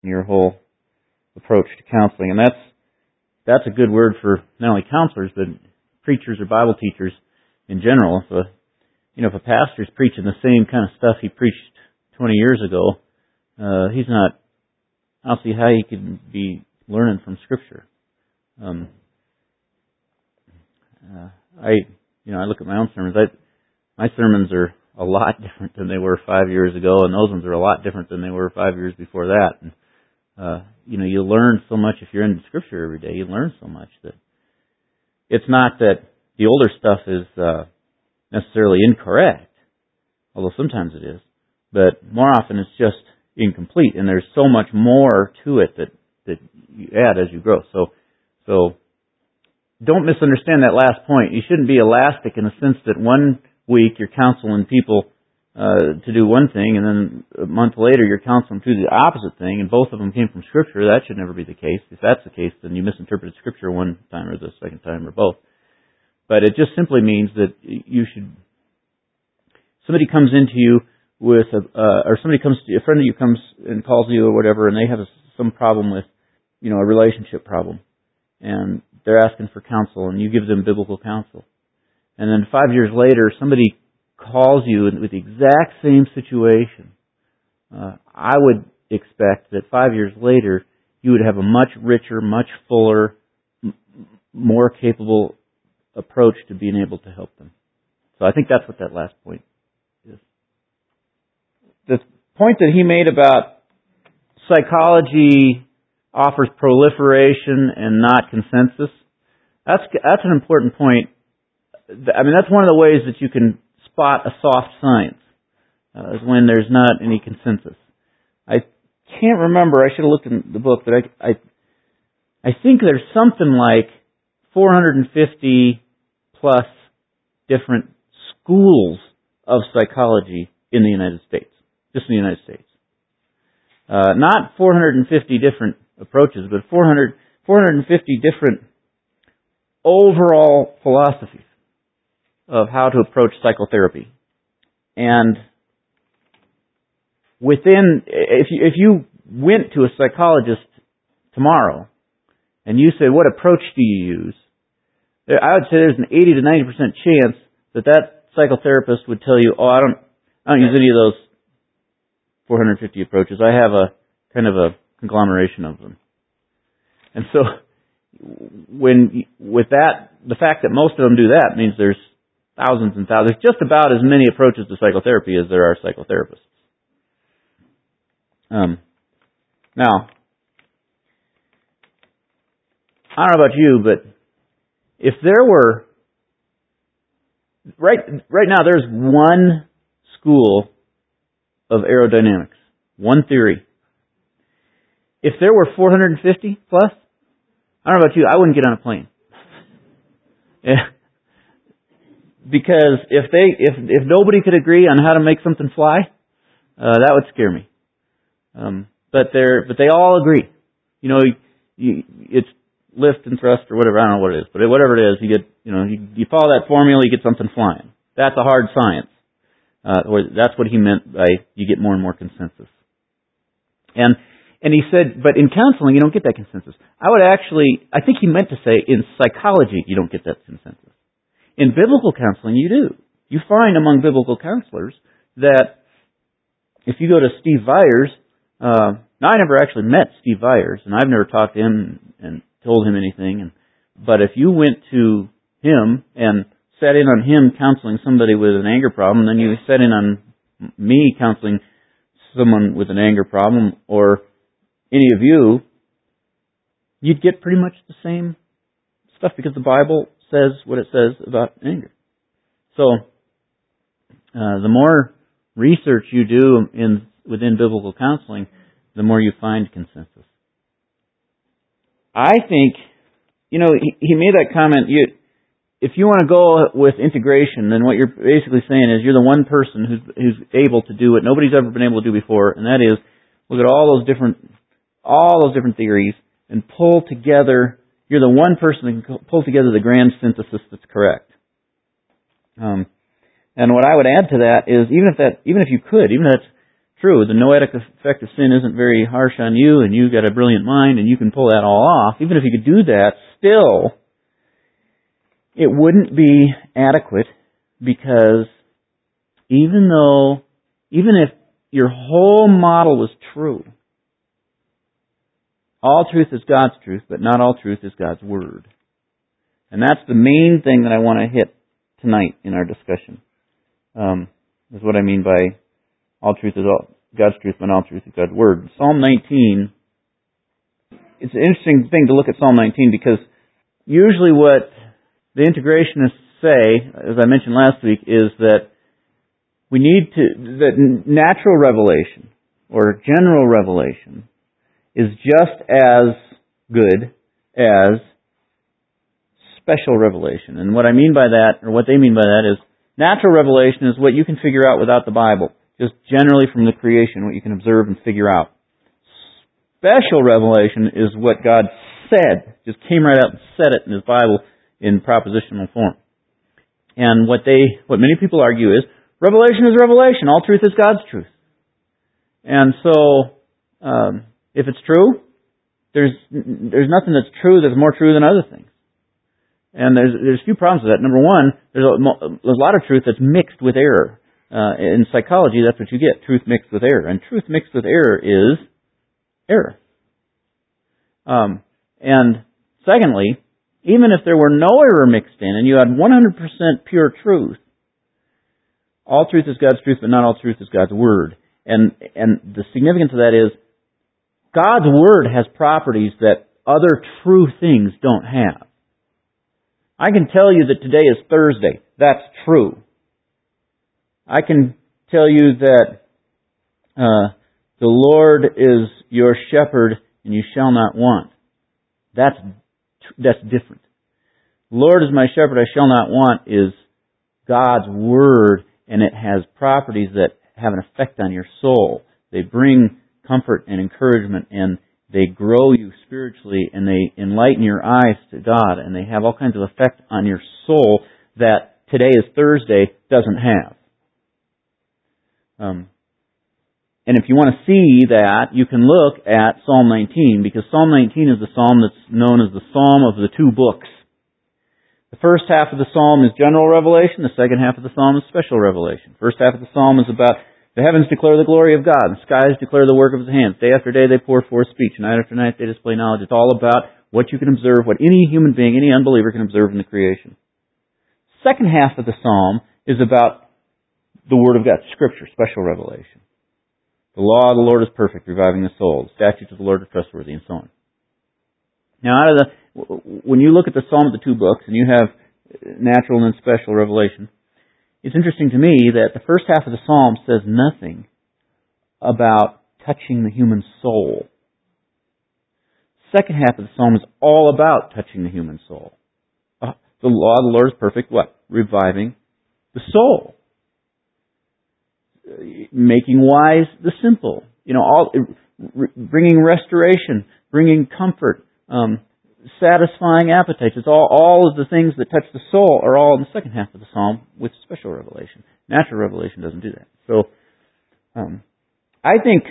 your whole approach to counseling. And that's a good word for not only counselors, but preachers or Bible teachers in general. If a pastor's preaching the same kind of stuff he preached 20 years ago, I don't see how he could be learning from Scripture. I look at my own sermons. My sermons are a lot different than they were 5 years ago, and those ones are a lot different than they were 5 years before that. And, you learn so much if you're in Scripture every day. You learn so much that it's not that the older stuff is necessarily incorrect, although sometimes it is, but more often it's just incomplete, and there's so much more to it that you add as you grow. So don't misunderstand that last point. You shouldn't be elastic in the sense that one week you're counseling people to do one thing, and then a month later you're counseling to do the opposite thing, and both of them came from Scripture. That should never be the case. If that's the case, then you misinterpreted Scripture one time or the second time or both. But it just simply means that somebody comes into you with or somebody comes to you, a friend of you comes and calls you or whatever, and they have some problem with, a relationship problem, and they're asking for counsel, and you give them biblical counsel. And then 5 years later, somebody calls you with the exact same situation. I would expect that 5 years later, you would have a much richer, much fuller, more capable approach to being able to help them. So I think that's what that last point is. The point that he made about psychology offers proliferation and not consensus, that's an important point. That's one of the ways that you can spot a soft science, is when there's not any consensus. I can't remember, I should have looked in the book, but I think there's something like 450 plus different schools of psychology in the United States. Just in the United States. Not 450 different approaches, but 450 different overall philosophies of how to approach psychotherapy. And if you went to a psychologist tomorrow and you said, what approach do you use? I would say there's an 80 to 90% chance that psychotherapist would tell you, I don't use any of those 450 approaches. I have a kind of a conglomeration of them. And so, with that, the fact that most of them do that means there's thousands and thousands, just about as many approaches to psychotherapy as there are psychotherapists. Now, I don't know about you, but if there were, right now there's one school of aerodynamics, one theory. If there were 450 plus, I don't know about you, I wouldn't get on a plane. Yeah. Because if nobody could agree on how to make something fly, that would scare me. But they all agree. It's lift and thrust or whatever, I don't know what it is, but whatever it is, you follow that formula, you get something flying. That's a hard science. That's what he meant by you get more and more consensus. And he said, but in counseling, you don't get that consensus. I think he meant to say in psychology, you don't get that consensus. In biblical counseling, you do. You find among biblical counselors that if you go to Steve Viers, now I never actually met Steve Viers, and I've never talked to him and told him anything, but if you went to him and sat in on him counseling somebody with an anger problem, then you sat in on me counseling someone with an anger problem, or any of you, you'd get pretty much the same stuff because the Bible says what it says about anger. So, the more research you do within biblical counseling, the more you find consensus. I think, he made that comment, if you want to go with integration, then what you're basically saying is you're the one person who's able to do what nobody's ever been able to do before, and that is look at all those different theories and pull together. You're the one person that can pull together the grand synthesis that's correct. And what I would add to that is even if that's true. The noetic effect of sin isn't very harsh on you, and you've got a brilliant mind, and you can pull that all off. Even if you could do that, still, it wouldn't be adequate, because even if your whole model was true, all truth is God's truth, but not all truth is God's Word. And that's the main thing that I want to hit tonight in our discussion. Is what I mean by all truth is God's truth, but all truth is God's Word. Psalm 19, it's an interesting thing to look at Psalm 19, because usually what the integrationists say, as I mentioned last week, is that that natural revelation, or general revelation, is just as good as special revelation. And what I mean by that, or what they mean by that, is natural revelation is what you can figure out without the Bible. Just generally from the creation, what you can observe and figure out. Special revelation is what God said, just came right out and said it in His Bible in propositional form. And what many people argue is, revelation is revelation. All truth is God's truth. And so, if it's true, there's nothing that's true that's more true than other things. And there's a few problems with that. Number one, there's a lot of truth that's mixed with error. In psychology, that's what you get, truth mixed with error. And truth mixed with error is error. And secondly, even if there were no error mixed in, and you had 100% pure truth, all truth is God's truth, but not all truth is God's Word. And the significance of that is, God's Word has properties that other true things don't have. I can tell you that today is Thursday. That's true. I can tell you that the Lord is your shepherd and you shall not want. That's different. The Lord is my shepherd, I shall not want is God's Word, and it has properties that have an effect on your soul. They bring comfort and encouragement, and they grow you spiritually, and they enlighten your eyes to God, and they have all kinds of effect on your soul that today is Thursday doesn't have. And if you want to see that, you can look at Psalm 19, because Psalm 19 is the psalm that's known as the Psalm of the two books. The first half of the psalm is general revelation, the second half of the psalm is special revelation. First half of the psalm is about the heavens declare the glory of God, the skies declare the work of His hands. Day after day they pour forth speech, night after night they display knowledge. It's all about what you can observe, what any human being, any unbeliever can observe in the creation. Second half of the psalm is about the Word of God, Scripture, special revelation. The law of the Lord is perfect, reviving the soul. The statutes of the Lord are trustworthy, and so on. Now, when you look at the Psalm of the two books, and you have natural and special revelation, it's interesting to me that the first half of the Psalm says nothing about touching the human soul. Second half of the Psalm is all about touching the human soul. The law of the Lord is perfect, what? Reviving the soul. Making wise the simple. Bringing restoration, bringing comfort, satisfying appetites. It's all of the things that touch the soul are all in the second half of the psalm with special revelation. Natural revelation doesn't do that. So, I think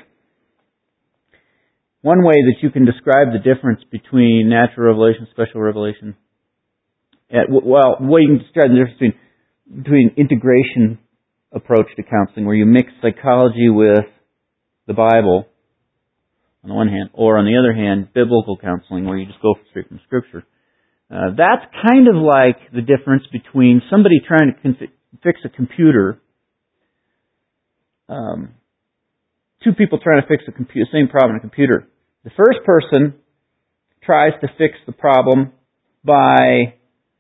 one way that you can describe the difference between natural revelation and special revelation, the way you can describe the difference between integration approach to counseling, where you mix psychology with the Bible, on the one hand, or on the other hand, biblical counseling, where you just go straight from Scripture. That's kind of like the difference between somebody trying to fix a computer, two people trying to fix the same problem in a computer. The first person tries to fix the problem by,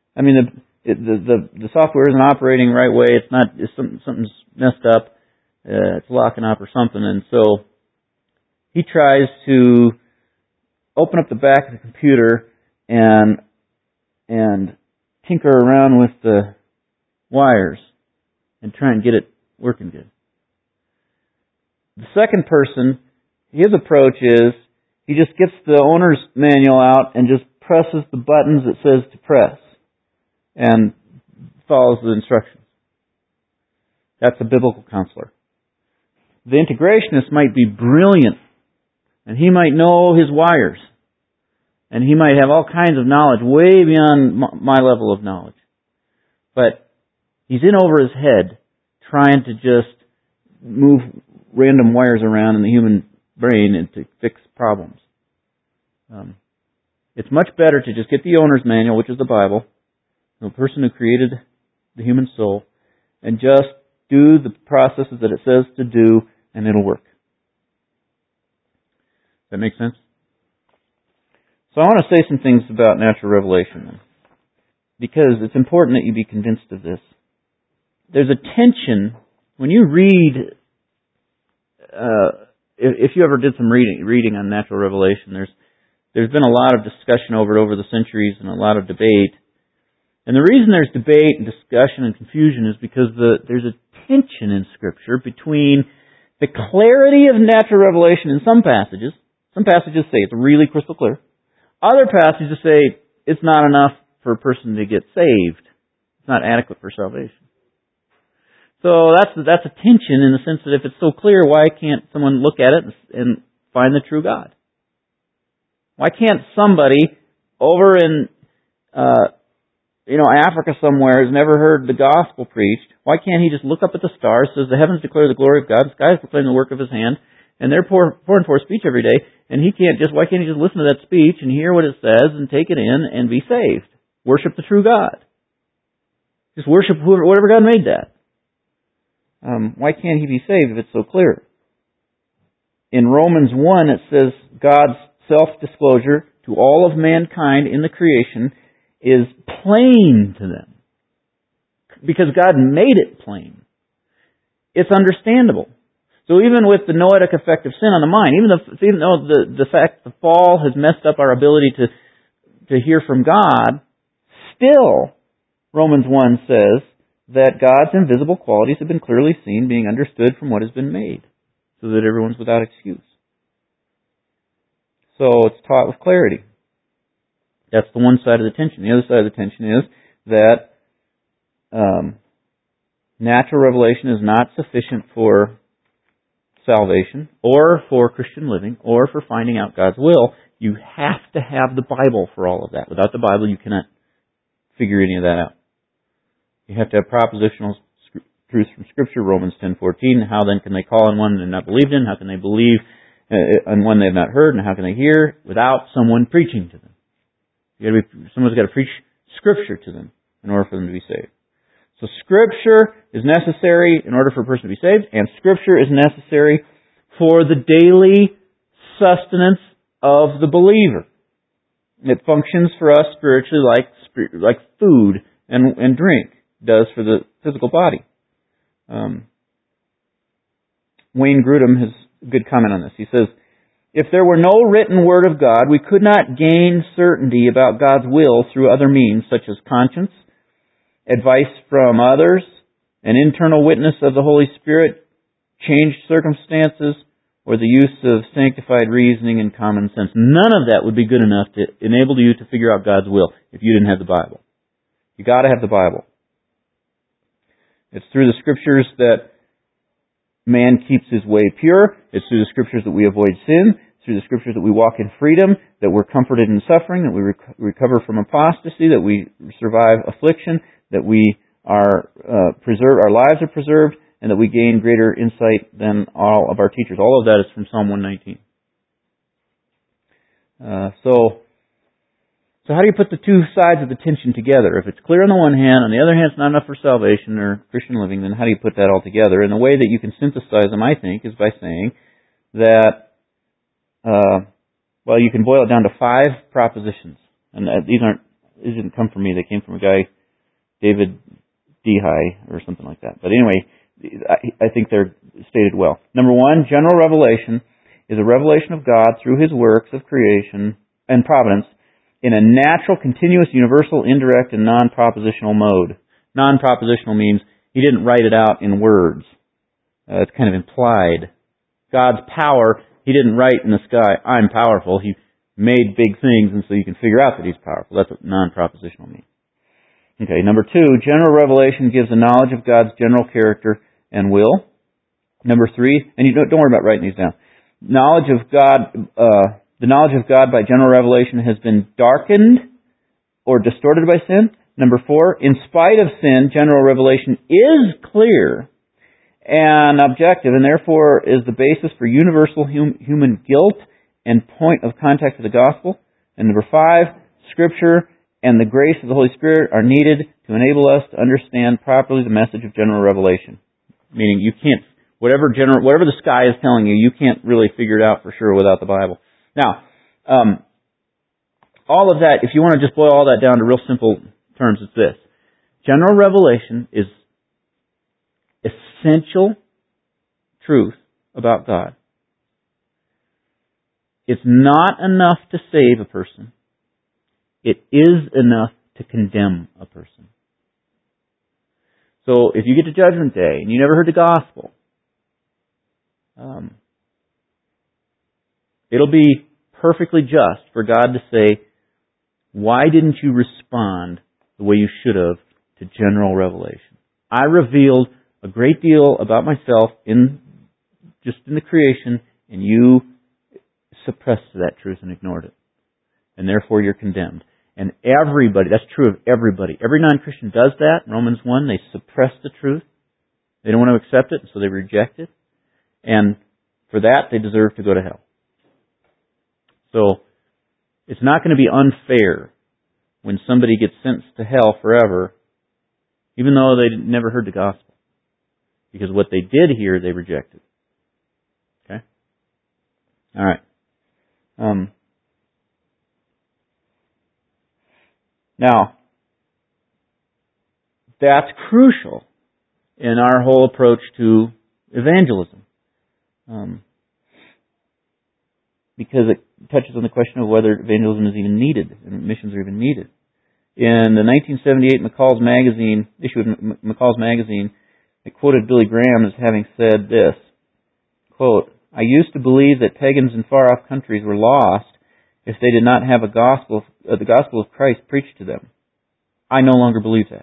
the software isn't operating the right way. Something's messed up. It's locking up or something, and so he tries to open up the back of the computer and tinker around with the wires and try and get it working good. The second person, his approach is he just gets the owner's manual out and just presses the buttons it says to press and follows the instructions. That's a biblical counselor. The integrationist might be brilliant, and he might know his wires, and he might have all kinds of knowledge way beyond my level of knowledge. But he's in over his head trying to just move random wires around in the human brain and to fix problems. It's much better to just get the owner's manual, which is the Bible, the person who created the human soul, and just do the processes that it says to do, and it'll work. Does that make sense? So I want to say some things about natural revelation then, because it's important that you be convinced of this. There's a tension when you read. If you ever did some reading on natural revelation, there's been a lot of discussion over it over the centuries and a lot of debate. And the reason there's debate and discussion and confusion is because there's a tension in Scripture between the clarity of natural revelation in some passages. Some passages say it's really crystal clear. Other passages say it's not enough for a person to get saved. It's not adequate for salvation. So that's a tension in the sense that if it's so clear, why can't someone look at it and find the true God? Why can't somebody over in Africa somewhere has never heard the gospel preached? Why can't he just look up at the stars? Says the heavens declare the glory of God, the skies proclaim the work of His hand, and they're pouring forth speech every day. And why can't he just listen to that speech and hear what it says and take it in and be saved? Worship the true God. Just worship whatever God made that. Why can't he be saved if it's so clear? In Romans 1, it says God's self-disclosure to all of mankind in the creation is plain to them. Because God made it plain. It's understandable. So even with the noetic effect of sin on the mind, even though the fact the fall has messed up our ability to hear from God, still, Romans 1 says that God's invisible qualities have been clearly seen, being understood from what has been made, so that everyone's without excuse. So it's taught with clarity. That's the one side of the tension. The other side of the tension is that natural revelation is not sufficient for salvation, or for Christian living, or for finding out God's will. You have to have the Bible for all of that. Without the Bible, you cannot figure any of that out. You have to have propositional truths from Scripture, Romans 10:14. How then can they call on one they've not believed in? How can they believe on one they've not heard? And how can they hear without someone preaching to them? Someone's got to preach Scripture to them in order for them to be saved. So Scripture is necessary in order for a person to be saved, and Scripture is necessary for the daily sustenance of the believer. It functions for us spiritually like food and drink does for the physical body. Wayne Grudem has a good comment on this. He says, if there were no written Word of God, we could not gain certainty about God's will through other means, such as conscience, advice from others, an internal witness of the Holy Spirit, changed circumstances, or the use of sanctified reasoning and common sense. None of that would be good enough to enable you to figure out God's will if you didn't have the Bible. You got to have the Bible. It's through the Scriptures that man keeps his way pure. It's through the Scriptures that we avoid sin. It's through the Scriptures that we walk in freedom, that we're comforted in suffering, that we recover from apostasy, that we survive affliction, that we are preserved, our lives are preserved, and that we gain greater insight than all of our teachers. All of that is from Psalm 119. So how do you put the two sides of the tension together? If it's clear on the one hand, on the other hand it's not enough for salvation or Christian living, then how do you put that all together? And the way that you can synthesize them, I think, is by saying that, you can boil it down to 5 propositions. And these didn't come from me, they came from a guy, David Dehy, or something like that. But anyway, I think they're stated well. Number 1, general revelation is a revelation of God through His works of creation and providence in a natural, continuous, universal, indirect, and non-propositional mode. Non-propositional means He didn't write it out in words. It's kind of implied. God's power, He didn't write in the sky, I'm powerful. He made big things, and so you can figure out that He's powerful. That's what non-propositional means. Okay, number 2, general revelation gives a knowledge of God's general character and will. Number 3, and you don't worry about writing these down. Knowledge of God, the knowledge of God by general revelation has been darkened or distorted by sin. Number 4, in spite of sin, general revelation is clear and objective, and therefore is the basis for universal human guilt and point of contact to the gospel. And number 5, Scripture and the grace of the Holy Spirit are needed to enable us to understand properly the message of general revelation. Meaning you can't, whatever the sky is telling you, you can't really figure it out for sure without the Bible. Now, all of that, if you want to just boil all that down to real simple terms, it's this. General revelation is essential truth about God. It's not enough to save a person. It is enough to condemn a person. So if you get to Judgment Day and you never heard the gospel, it'll be perfectly just for God to say, why didn't you respond the way you should have to general revelation? I revealed a great deal about myself in the creation, and you suppressed that truth and ignored it. And therefore you're condemned. And everybody, that's true of everybody. Every non-Christian does that. In Romans 1, they suppress the truth. They don't want to accept it, so they reject it. And for that, they deserve to go to hell. So, it's not going to be unfair when somebody gets sentenced to hell forever, even though they never heard the gospel. Because what they did hear, they rejected. Okay? All right. Now, that's crucial in our whole approach to evangelism. Because it touches on the question of whether evangelism is even needed and missions are even needed. In the 1978 McCall's Magazine, issue of McCall's Magazine, it quoted Billy Graham as having said this, quote, "I used to believe that pagans in far-off countries were lost if they did not have the gospel of Christ preached to them. I no longer believe that."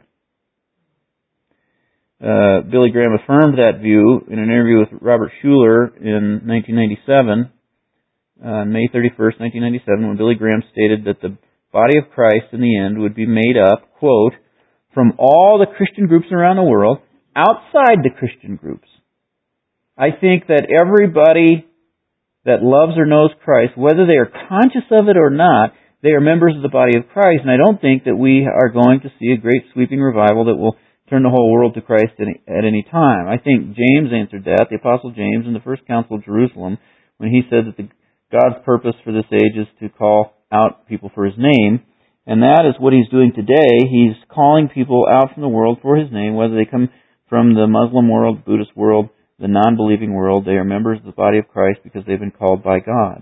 Billy Graham affirmed that view in an interview with Robert Schuller in 1997, on May 31st, 1997, when Billy Graham stated that the body of Christ in the end would be made up, quote, "from all the Christian groups around the world, outside the Christian groups. I think that everybody that loves or knows Christ, whether they are conscious of it or not, they are members of the body of Christ, and I don't think that we are going to see a great sweeping revival that will turn the whole world to Christ at any time. I think James answered that, the Apostle James, in the First Council of Jerusalem, when he said that God's purpose for this age is to call out people for His name, and that is what He's doing today. He's calling people out from the world for His name, whether they come from the Muslim world, Buddhist world, the non-believing world. They are members of the body of Christ because they've been called by God.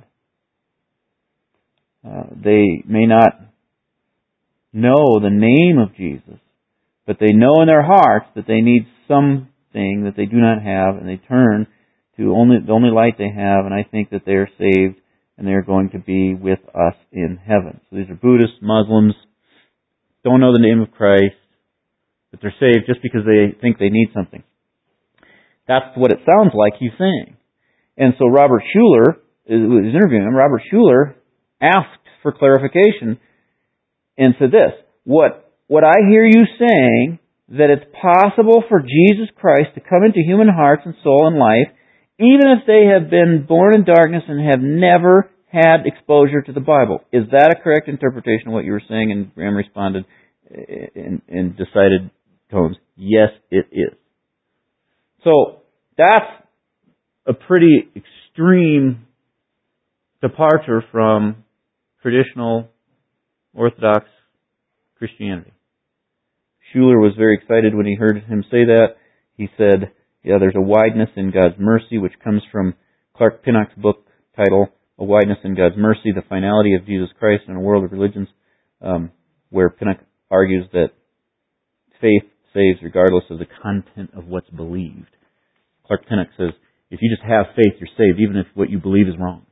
They may not know the name of Jesus, but they know in their hearts that they need something that they do not have, and they turn to the only light they have, and I think that they are saved, and they are going to be with us in heaven. So these are Buddhists, Muslims, don't know the name of Christ, but they're saved just because they think they need something. That's what it sounds like he's saying. And so Robert Schuller, who was interviewing him, Robert Schuller asked for clarification and said this, what I hear you saying, that it's possible for Jesus Christ to come into human hearts and soul and life, even if they have been born in darkness and have never had exposure to the Bible. Is that a correct interpretation of what you were saying? And Graham responded in decided tones, yes, it is. So that's a pretty extreme departure from traditional Orthodox Christianity. Schuller was very excited when he heard him say that. He said, yeah, there's a wideness in God's mercy, which comes from Clark Pinnock's book title, A Wideness in God's Mercy, the Finality of Jesus Christ in a World of Religions, where Pinnock argues that faith saves regardless of the content of what's believed. Clark Pinnock says, if you just have faith, you're saved, even if what you believe is wrong.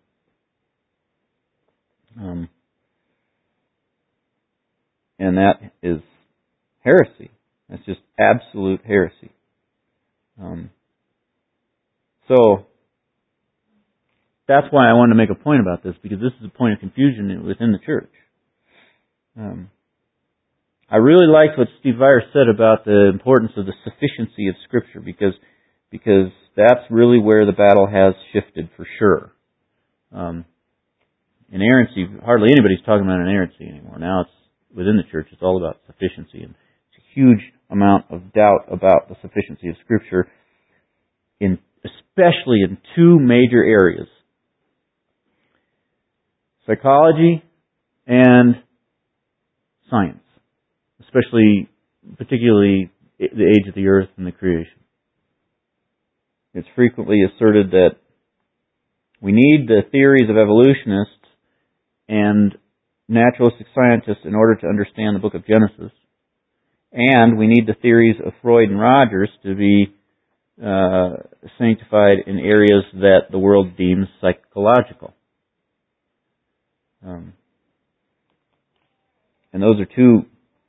And that is heresy. That's just absolute heresy. So, that's why I wanted to make a point about this, because this is a point of confusion within the church. I really liked what Steve Virus said about the importance of the sufficiency of Scripture, because that's really where the battle has shifted for sure. Inerrancy, hardly anybody's talking about inerrancy anymore. Now it's within the church, it's all about sufficiency, and it's a huge amount of doubt about the sufficiency of Scripture, especially in two major areas: psychology and science, particularly the age of the earth and the creation. It's frequently asserted that we need the theories of evolutionists and naturalistic scientists in order to understand the book of Genesis, and we need the theories of Freud and Rogers to be sanctified in areas that the world deems psychological. And those are two,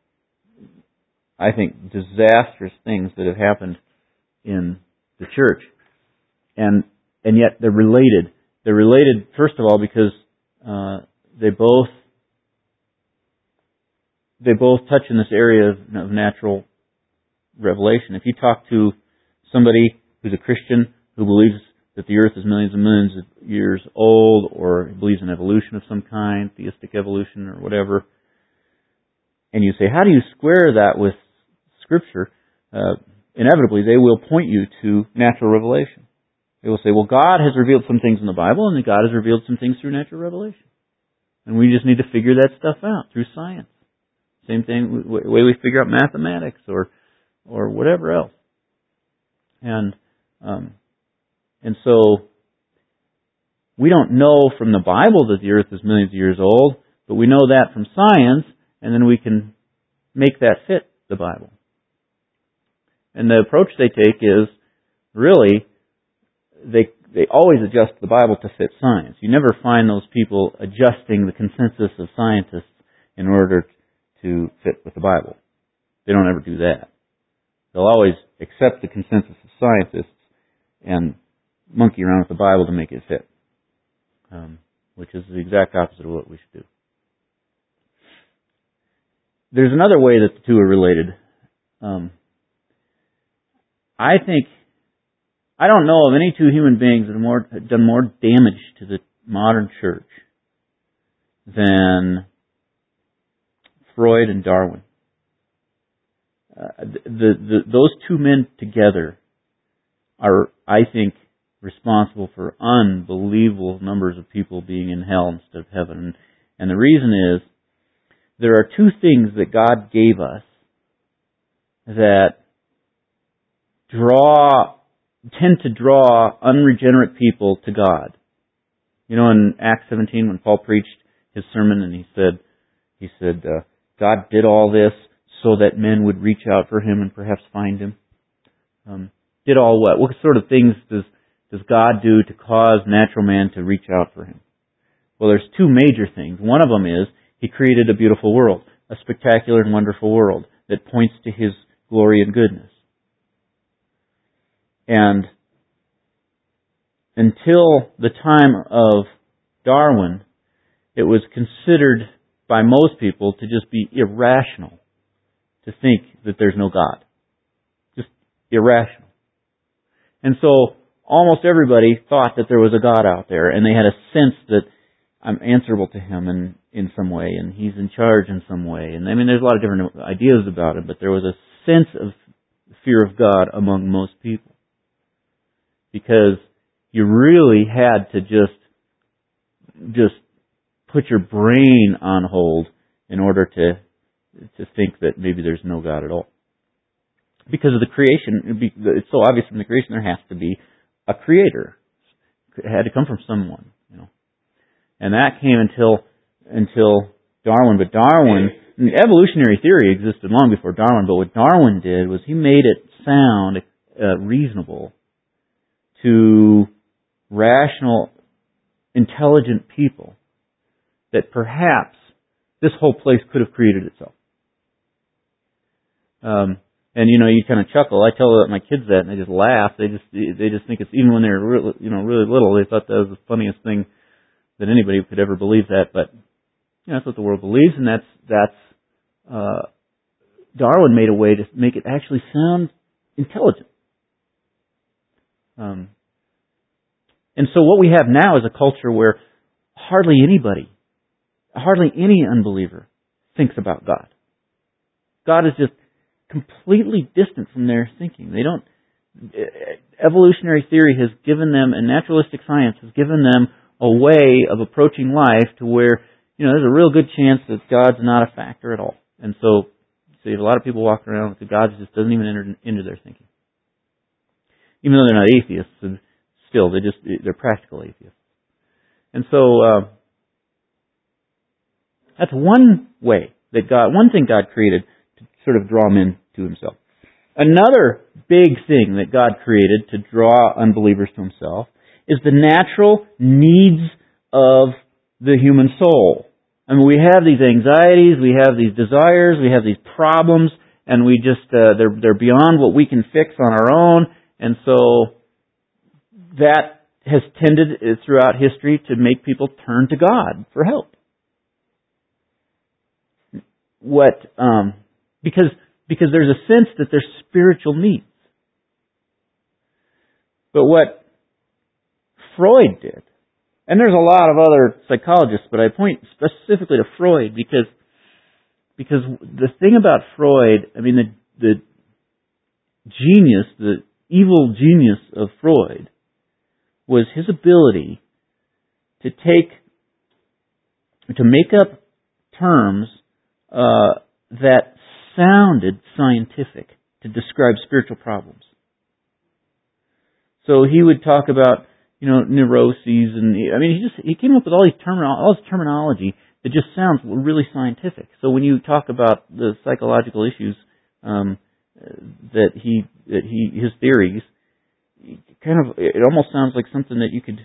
I think, disastrous things that have happened in the church. And yet they're related. They're related, first of all, because they both touch in this area of natural revelation. If you talk to somebody who's a Christian who believes that the earth is millions and millions of years old, or believes in evolution of some kind, theistic evolution or whatever, and you say, how do you square that with Scripture? Inevitably, they will point you to natural revelation. They will say, well, God has revealed some things in the Bible, and God has revealed some things through natural revelation. And we just need to figure that stuff out through science. Same thing, the way we figure out mathematics or whatever else. And so we don't know from the Bible that the earth is millions of years old, but we know that from science, and then we can make that fit the Bible. And the approach they take is, really, they always adjust the Bible to fit science. You never find those people adjusting the consensus of scientists in order to fit with the Bible. They don't ever do that. They'll always accept the consensus of scientists and monkey around with the Bible to make it fit, which is the exact opposite of what we should do. There's another way that the two are related. I don't know of any two human beings that have done more damage to the modern church than Freud and Darwin. Those two men together are, I think, responsible for unbelievable numbers of people being in hell instead of heaven. And the reason is, there are two things that God gave us that tend to draw unregenerate people to God. You know, in Acts 17, when Paul preached his sermon, and he said, God did all this so that men would reach out for Him and perhaps find Him. Did all what? What sort of things does God do to cause natural man to reach out for Him? Well, there's two major things. One of them is He created a beautiful world, a spectacular and wonderful world that points to His glory and goodness. And until the time of Darwin, it was considered by most people to just be irrational to think that there's no God. Just irrational. And so almost everybody thought that there was a God out there, and they had a sense that I'm answerable to Him in some way, and He's in charge in some way. And I mean, there's a lot of different ideas about it, but there was a sense of fear of God among most people. Because you really had to just put your brain on hold in order to think that maybe there's no God at all. Because of the creation, it's so obvious from the creation there has to be a creator. It had to come from someone, you know. And that came until Darwin. But Darwin, the evolutionary theory existed long before Darwin, but what Darwin did was he made it sound reasonable to rational, intelligent people that perhaps this whole place could have created itself. And you kind of chuckle. I tell my kids that, and they just laugh. They just think it's, even when they're really little, they thought that was the funniest thing that anybody could ever believe that. But that's what the world believes, and that's Darwin made a way to make it actually sound intelligent. And so what we have now is a culture where hardly any unbeliever thinks about God. God is just completely distant from their thinking. Evolutionary theory has given them, and naturalistic science has given them a way of approaching life to where, there's a real good chance that God's not a factor at all. And so you have a lot of people walking around with God just doesn't even enter into their thinking. Even though they're not atheists, and still they're practical atheists. And so that's one way that one thing God created to sort of draw men to Himself. Another big thing that God created to draw unbelievers to Himself is the natural needs of the human soul. I mean, we have these anxieties, we have these desires, we have these problems, and we just they're beyond what we can fix on our own, and so that has tended throughout history to make people turn to God for help. Because there's a sense that there's spiritual needs. But what Freud did, and there's a lot of other psychologists, but I point specifically to Freud because the thing about Freud, I mean, the genius, the evil genius of Freud was his ability to make up terms that sounded scientific to describe spiritual problems. So he would talk about, neuroses, and he came up with all this terminology that just sounds really scientific. So when you talk about the psychological issues that his theories, it almost sounds like something that you could,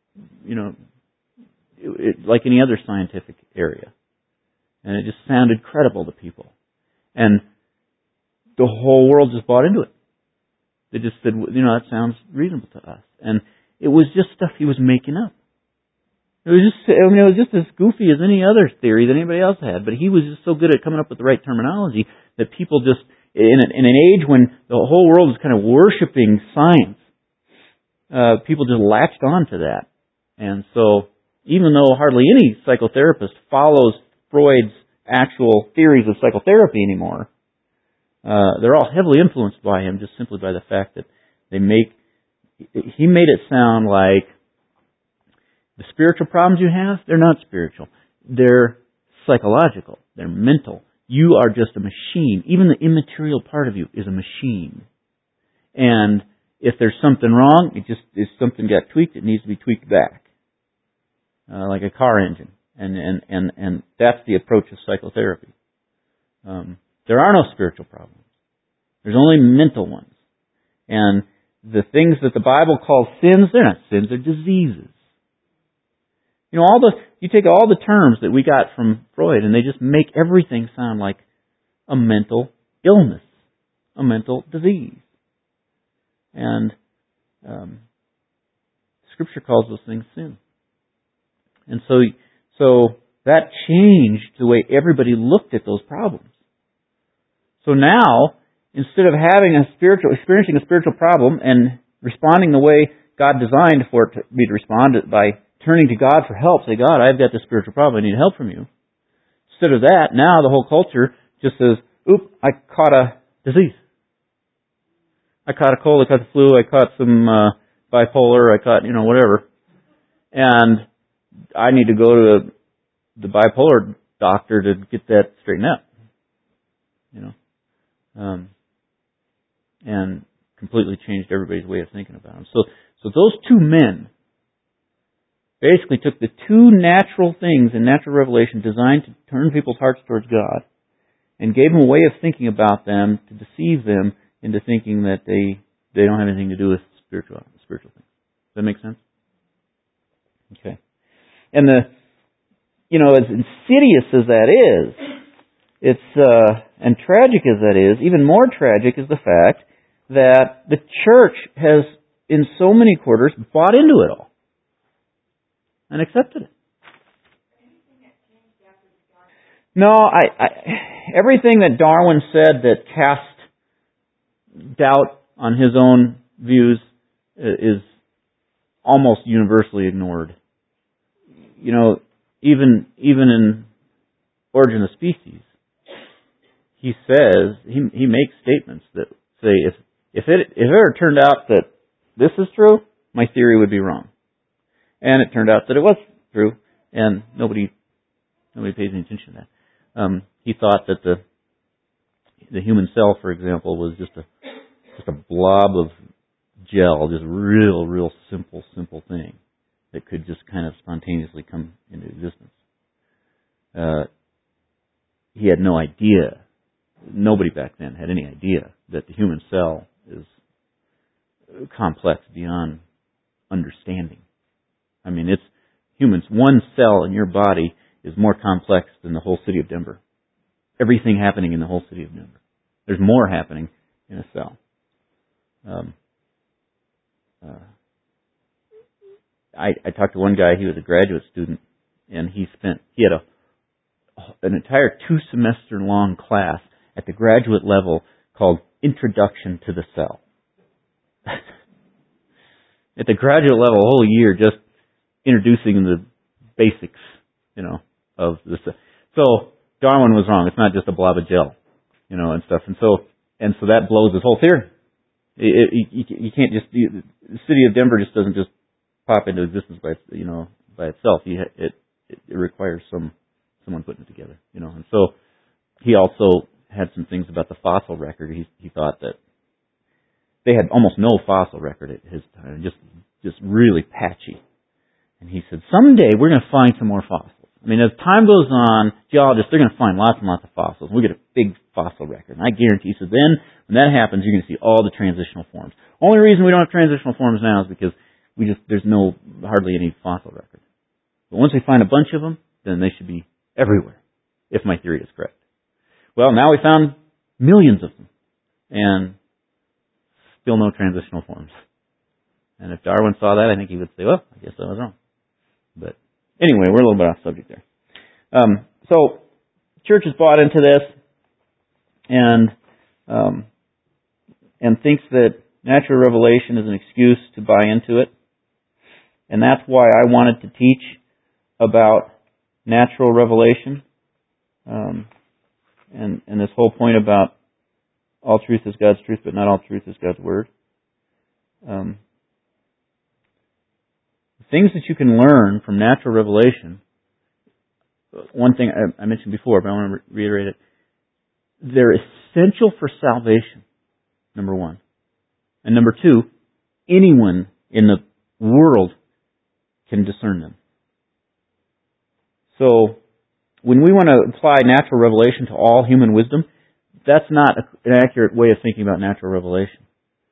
like any other scientific area. And it just sounded credible to people. And the whole world just bought into it. They just said, that sounds reasonable to us. And it was just stuff he was making up. It was just as goofy as any other theory that anybody else had. But he was just so good at coming up with the right terminology that people just, in an age when the whole world was kind of worshiping science, people just latched on to that. And so, even though hardly any psychotherapist follows Freud's actual theories of psychotherapy anymore, they're all heavily influenced by him just simply by the fact that he made it sound like the spiritual problems you have, they're not spiritual. They're psychological. They're mental. You are just a machine. Even the immaterial part of you is a machine. And if there's something wrong, if something got tweaked, it needs to be tweaked back. Like a car engine. And that's the approach of psychotherapy. There are no spiritual problems. There's only mental ones. And the things that the Bible calls sins, they're not sins, they're diseases. You take all the terms that we got from Freud and they just make everything sound like a mental illness, a mental disease. And Scripture calls those things sin. And so that changed the way everybody looked at those problems. So now, instead of experiencing a spiritual problem and responding the way God designed for it to be to respond by turning to God for help, say, God, I've got this spiritual problem, I need help from you. Instead of that, now the whole culture just says, oop, I caught a disease. I caught a cold, I caught the flu, I caught some bipolar, I caught, whatever. And I need to go to the bipolar doctor to get that straightened out. And completely changed everybody's way of thinking about him. So those two men basically took the two natural things in natural revelation designed to turn people's hearts towards God and gave them a way of thinking about them to deceive them into thinking that they don't have anything to do with spiritual things. Does that make sense? Okay. And as insidious as that is, And tragic as that is, even more tragic is the fact that the church has, in so many quarters, bought into it all and accepted it. No, everything that Darwin said that cast doubt on his own views is almost universally ignored. You know, even in Origin of Species, he says, he makes statements that say, if it ever turned out that this is true, my theory would be wrong. And it turned out that it was true, and nobody pays any attention to that. He thought that the human cell, for example, was just a blob of gel, just real simple thing that could just kind of spontaneously come into existence. He had no idea. Nobody back then had any idea that the human cell is complex beyond understanding. I mean, one cell in your body is more complex than the whole city of Denver. Everything happening in the whole city of Denver. There's more happening in a cell. I talked to one guy, he was a graduate student, and he had an entire 2-semester long class at the graduate level called Introduction to the Cell. At the graduate level, a whole year just introducing the basics, of the cell. So Darwin was wrong. It's not just a blob of gel, and stuff. And so that blows his whole theory. You can't just, the city of Denver just doesn't just pop into existence by itself. It requires someone putting it together, And so he also had some things about the fossil record. He thought that they had almost no fossil record at his time, just really patchy. And he said, someday we're going to find some more fossils. I mean, as time goes on, geologists, they're going to find lots and lots of fossils. We'll get a big fossil record. And I guarantee, so then, when that happens, you're going to see all the transitional forms. Only reason we don't have transitional forms now is because there's hardly any fossil record. But once we find a bunch of them, then they should be everywhere, if my theory is correct. Well, now we found millions of them, and still no transitional forms. And if Darwin saw that, I think he would say, well, I guess I was wrong. But anyway, we're a little bit off subject there. So, church has bought into this, and thinks that natural revelation is an excuse to buy into it. And that's why I wanted to teach about natural revelation, and this whole point about all truth is God's truth, but not all truth is God's word. Things that you can learn from natural revelation, one thing I mentioned before, but I want to reiterate it, they're essential for salvation, number one. And number two, anyone in the world can discern them. So, when we want to apply natural revelation to all human wisdom, that's not an accurate way of thinking about natural revelation.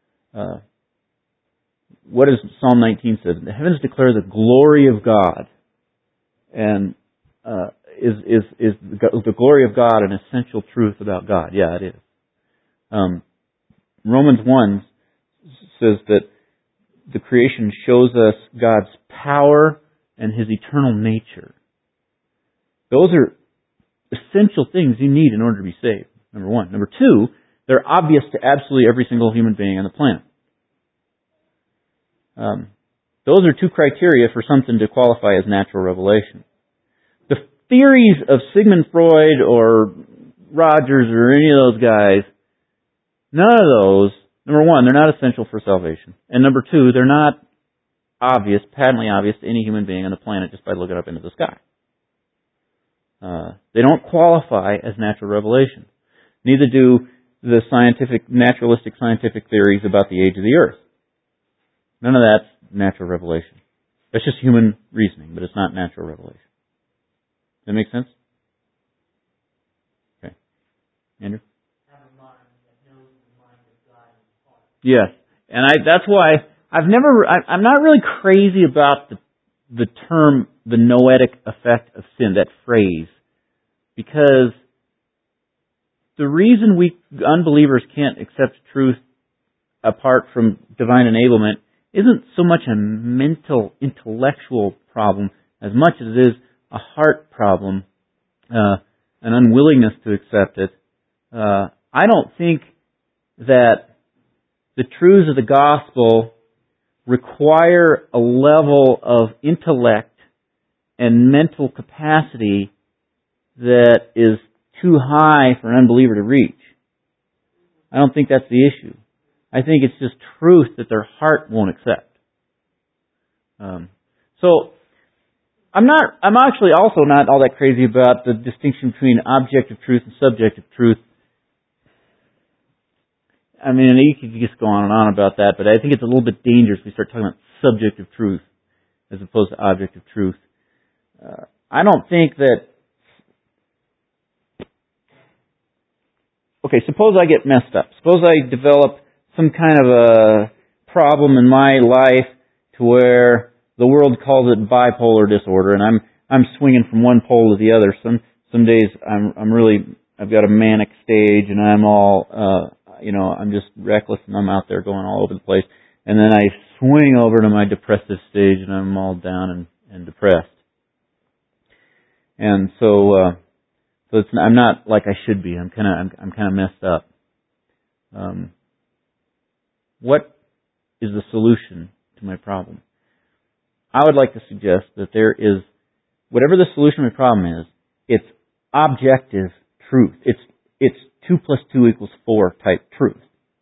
What does Psalm 19 say? The heavens declare the glory of God, and is the glory of God an essential truth about God? Yeah, it is. Romans 1 says that the creation shows us God's power and His eternal nature. Those are essential things you need in order to be saved, number one. Number two, they're obvious to absolutely every single human being on the planet. Those are two criteria for something to qualify as natural revelation. The theories of Sigmund Freud or Rogers or any of those guys, none of those, number one, they're not essential for salvation. And number two, they're not obvious, patently obvious to any human being on the planet just by looking up into the sky. They don't qualify as natural revelation. Neither do the naturalistic scientific theories about the age of the earth. None of that's natural revelation. That's just human reasoning, but it's not natural revelation. Does that make sense? Okay. Andrew? Yes. And that's why I'm not really crazy about the term, the noetic effect of sin, that phrase, because the reason we unbelievers can't accept truth apart from divine enablement isn't so much a mental, intellectual problem as much as it is a heart problem, an unwillingness to accept it. I don't think that the truths of the gospel require a level of intellect and mental capacity that is too high for an unbeliever to reach. I don't think that's the issue. I think it's just truth that their heart won't accept. So I'm actually also not all that crazy about the distinction between objective truth and subjective truth. I mean, you could just go on and on about that, but I think it's a little bit dangerous if we start talking about subjective truth as opposed to objective truth. I don't think that... Okay, suppose I get messed up. Suppose I develop some kind of a problem in my life to where the world calls it bipolar disorder, and I'm swinging from one pole to the other. Some days I've got a manic stage, and I'm all, I'm just reckless, and I'm out there going all over the place. And then I swing over to my depressive stage, and I'm all down and depressed. And so I'm not like I should be. I'm kind of messed up. What is the solution to my problem? I would like to suggest that there is, whatever the solution to my problem is, it's objective truth. It's 2 + 2 = 4 type truth.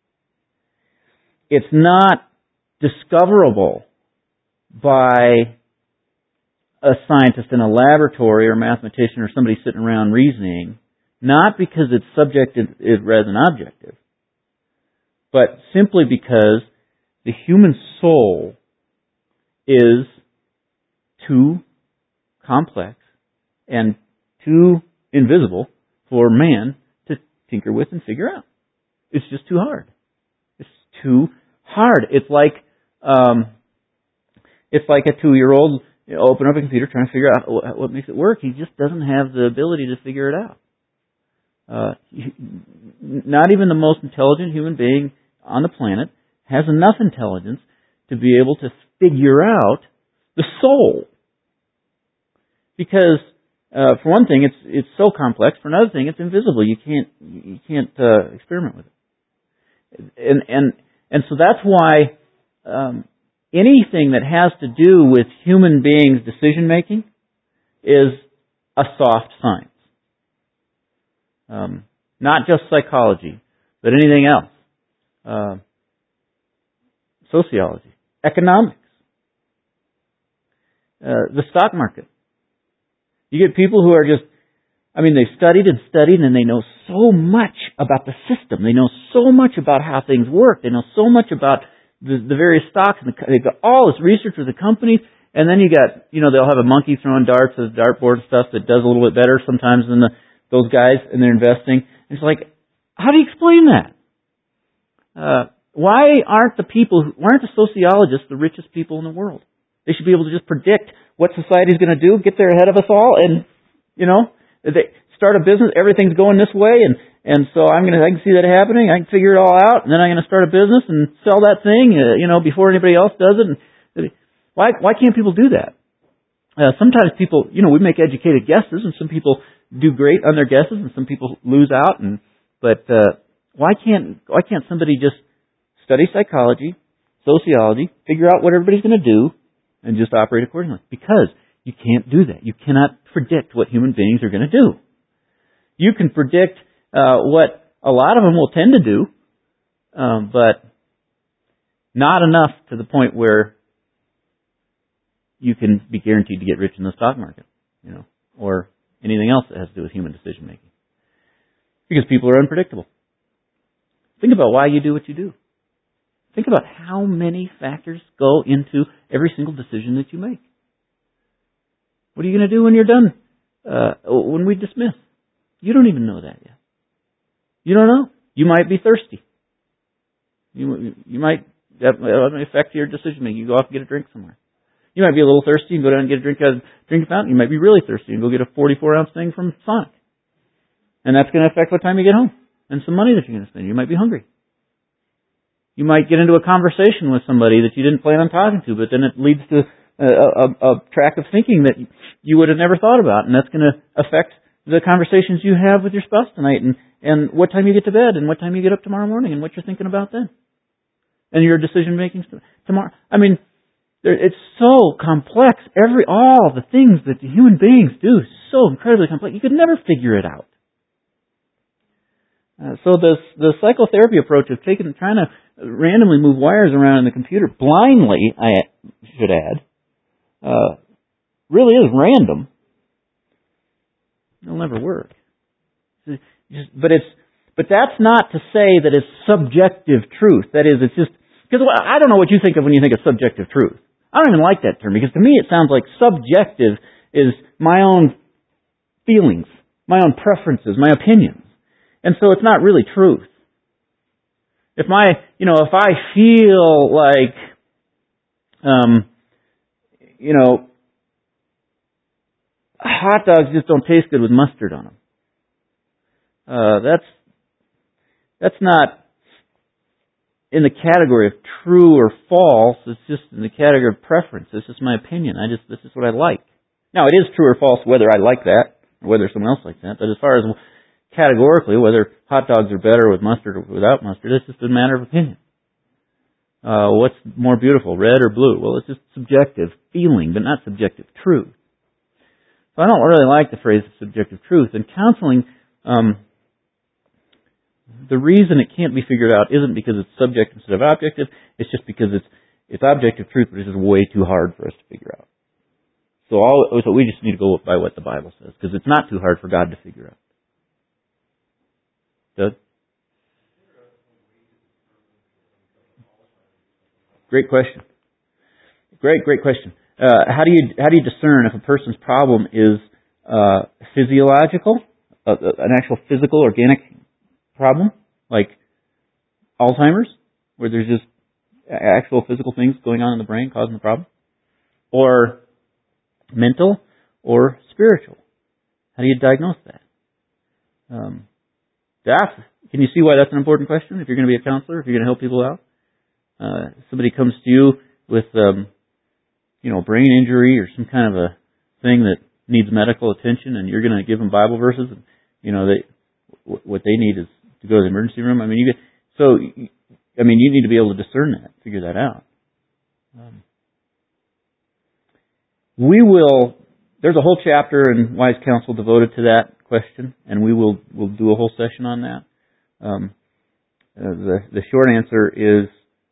It's not discoverable by a scientist in a laboratory or a mathematician or somebody sitting around reasoning, not because it's subjective rather than objective, but simply because the human soul is too complex and too invisible for man to tinker with and figure out. It's just too hard. It's too hard. It's like a 2-year-old open up a computer trying to figure out what makes it work. He just doesn't have the ability to figure it out. Not even the most intelligent human being on the planet has enough intelligence to be able to figure out the soul. Because for one thing, it's so complex. For another thing, it's invisible. You can't experiment with it. And so that's why anything that has to do with human beings' decision making is a soft science. Not just psychology, but anything else. Sociology, economics, the stock market. You get people who are they've studied and studied, and they know so much about the system. They know so much about how things work. They know so much about the various stocks, and they've got all this research with the companies. And then you got, they'll have a monkey throwing darts at a dartboard and stuff that does a little bit better sometimes than those guys, and they're investing. And it's like, how do you explain that? Why aren't the sociologists the richest people in the world? They should be able to just predict what society's going to do, get there ahead of us all, and, they start a business, everything's going this way, and so I can see that happening, I can figure it all out, and then I'm going to start a business and sell that thing, before anybody else does it. And why can't people do that? Sometimes people, we make educated guesses, and some people do great on their guesses, and some people lose out, but why can't somebody just study psychology, sociology, figure out what everybody's going to do, and just operate accordingly? Because you can't do that. You cannot predict what human beings are going to do. You can predict what a lot of them will tend to do, but not enough to the point where you can be guaranteed to get rich in the stock market, or anything else that has to do with human decision making. Because people are unpredictable. Think about why you do what you do. Think about how many factors go into every single decision that you make. What are you going to do when you're done? When we dismiss? You don't even know that yet. You don't know. You might be thirsty. You might, that may affect your decision making. You go off and get a drink somewhere. You might be a little thirsty and go down and get a drink out of a drink fountain. You might be really thirsty and go get a 44-ounce thing from Sonic. And that's going to affect what time you get home. and some money that you're going to spend. You might be hungry. You might get into a conversation with somebody that you didn't plan on talking to, but then it leads to a track of thinking that you would have never thought about, and that's going to affect the conversations you have with your spouse tonight, and what time you get to bed, and what time you get up tomorrow morning, and what you're thinking about then, and your decision making tomorrow. I mean, it's so complex. All the things that the human beings do is so incredibly complex. You could never figure it out. So the psychotherapy approach of trying to randomly move wires around in the computer blindly, I should add, really is random. It'll never work. But that's not to say that it's subjective truth. That is, it's just because I don't know what you think of when you think of subjective truth. I don't even like that term because to me it sounds like subjective is my own feelings, my own preferences, my opinions. And so it's not really truth. If I feel like, hot dogs just don't taste good with mustard on them, that's not in the category of true or false. It's just in the category of preference. It's just my opinion. This is what I like. Now, it is true or false whether I like that or whether someone else likes that. But as far as categorically whether hot dogs are better with mustard or without mustard, it's just a matter of opinion. What's more beautiful, red or blue? Well, it's just subjective feeling, but not subjective truth. So I don't really like the phrase subjective truth. In counseling, the reason it can't be figured out isn't because it's subjective instead of objective. It's just because it's objective truth, but it's just way too hard for us to figure out. So we just need to go by what the Bible says, because it's not too hard for God to figure out. Doug? Great question. Great question. How do you discern if a person's problem is physiological, an actual physical, organic problem, like Alzheimer's, where there's just actual physical things going on in the brain causing the problem, or mental or spiritual? How do you diagnose that? Can you see why that's an important question if you're going to be a counselor, if you're going to help people out? Somebody comes to you with brain injury or some kind of a thing that needs medical attention, and you're going to give them Bible verses, and what they need is to go to the emergency room. You need to be able to discern that, figure that out. There's a whole chapter in Wise Counsel devoted to that question, and we'll do a whole session on that. The short answer is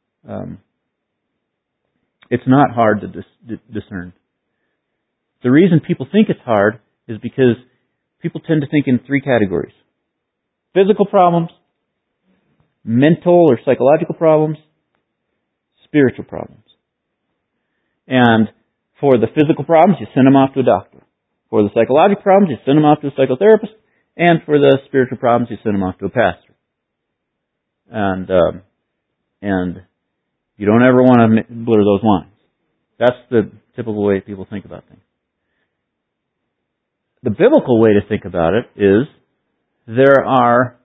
it's not hard to discern. The reason people think it's hard is because people tend to think in three categories: physical problems, mental or psychological problems, spiritual problems. And for the physical problems, you send them off to a doctor. For the psychological problems, you send them off to a psychotherapist. And for the spiritual problems, you send them off to a pastor. And you don't ever want to blur those lines. That's the typical way people think about things. The biblical way to think about it is there are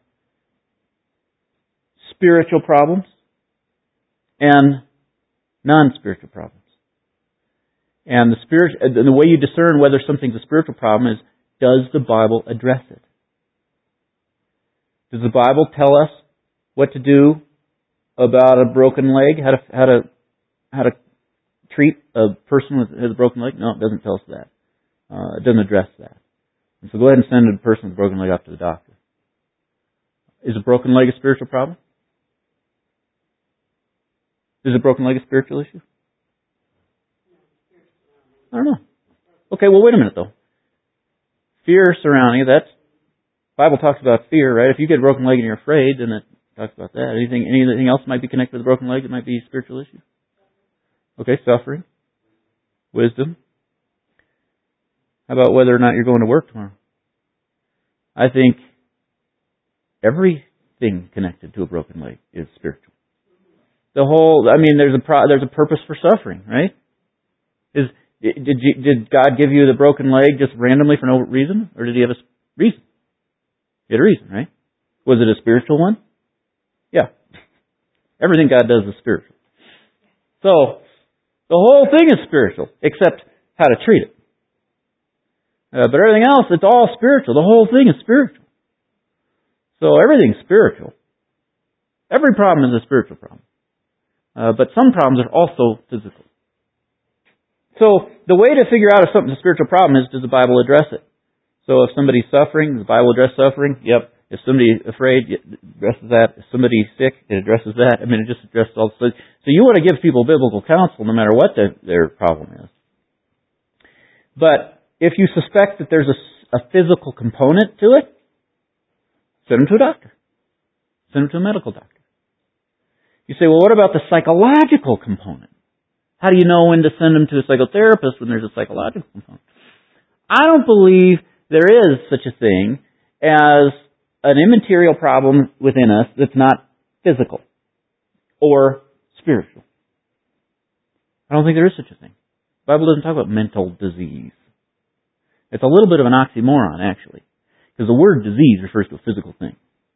spiritual problems and non-spiritual problems. And the way you discern whether something's a spiritual problem is, does the Bible address it? Does the Bible tell us what to do about a broken leg? How to treat a person with a broken leg? No, it doesn't tell us that. It doesn't address that. And so go ahead and send a person with a broken leg off to the doctor. Is a broken leg a spiritual problem? Is a broken leg a spiritual issue? I don't know. Okay, well, wait a minute, though. Fear surrounding it, the Bible talks about fear, right? If you get a broken leg and you're afraid, then it talks about that. Anything else might be connected with a broken leg that might be a spiritual issue? Okay, suffering. Wisdom. How about whether or not you're going to work tomorrow? I think everything connected to a broken leg is spiritual. There's a purpose for suffering, right? Did God give you the broken leg just randomly for no reason? Or did He have a reason? He had a reason, right? Was it a spiritual one? Yeah. Everything God does is spiritual. So, the whole thing is spiritual, except how to treat it. But everything else, it's all spiritual. The whole thing is spiritual. So everything's spiritual. Every problem is a spiritual problem. But some problems are also physical. So the way to figure out if something's a spiritual problem is, does the Bible address it? So if somebody's suffering, does the Bible address suffering? Yep. If somebody's afraid, it addresses that. If somebody's sick, it addresses that. I mean, it just addresses all. So you want to give people biblical counsel no matter what their problem is. But if you suspect that there's a physical component to it, send them to a doctor. Send them to a medical doctor. You say, well, what about the psychological component? How do you know when to send them to a psychotherapist when there's a psychological component? I don't believe there is such a thing as an immaterial problem within us that's not physical or spiritual. I don't think there is such a thing. The Bible doesn't talk about mental disease. It's a little bit of an oxymoron, actually, because the word disease refers to a physical thing.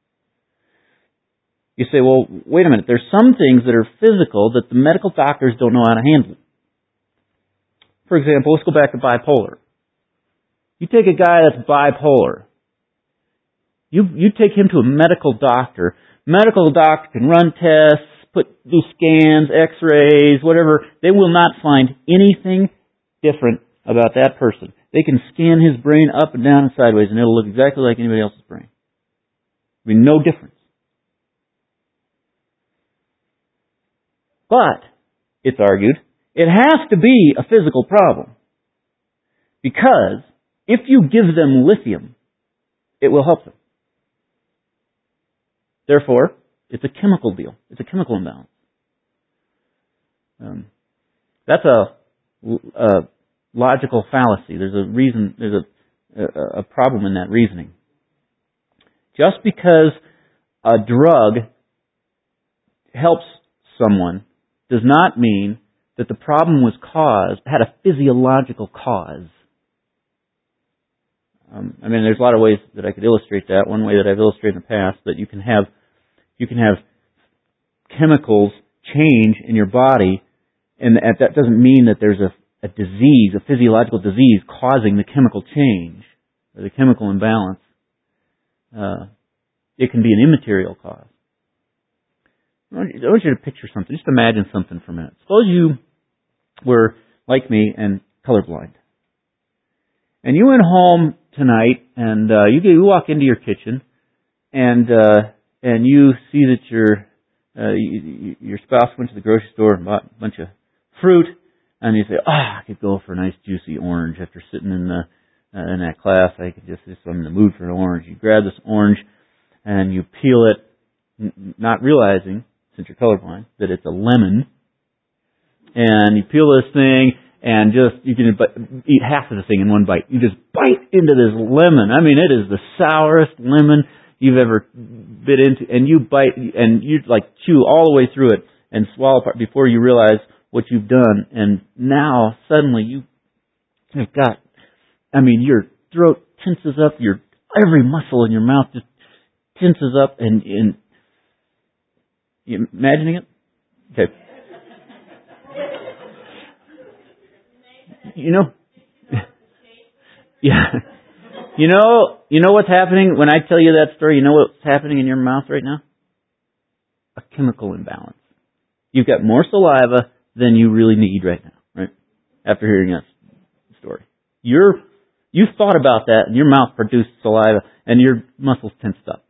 You say, well, wait a minute, there's some things that are physical that the medical doctors don't know how to handle. For example, let's go back to bipolar. You take a guy that's bipolar. You take him to a medical doctor. Medical doctor can run tests, do scans, x-rays, whatever. They will not find anything different about that person. They can scan his brain up and down and sideways, and it'll look exactly like anybody else's brain. I mean, no difference. But, it's argued, it has to be a physical problem. Because if you give them lithium, it will help them. Therefore, it's a chemical deal. It's a chemical imbalance. That's a logical fallacy. There's a reason. There's a problem in that reasoning. Just because a drug helps someone does not mean that the problem had a physiological cause. I mean, there's a lot of ways that I could illustrate that. One way that I've illustrated in the past, that you can have chemicals change in your body, and that doesn't mean that there's a disease, a physiological disease causing the chemical change or the chemical imbalance. It can be an immaterial cause. I want you to picture something. Just imagine something for a minute. Suppose you were like me and colorblind. And you went home tonight, and you walk into your kitchen, and you see that your spouse went to the grocery store and bought a bunch of fruit, and you say, I could go for a nice juicy orange after sitting in that class. I'm in the mood for an orange. You grab this orange, and you peel it, not realizing, since you're colorblind, that it's a lemon. And you peel this thing, and you can eat half of the thing in one bite. You just bite into this lemon. I mean, it is the sourest lemon you've ever bit into, and you bite, and you chew all the way through it and swallow part before you realize what you've done. And now, suddenly, you've got, your throat tenses up, every muscle in your mouth just tenses up, and you imagining it? Okay. Yeah. You know what's happening when I tell you that story? You know what's happening in your mouth right now? A chemical imbalance. You've got more saliva than you really need right now, right? After hearing that story. You thought about that, and your mouth produced saliva, and your muscles tensed up.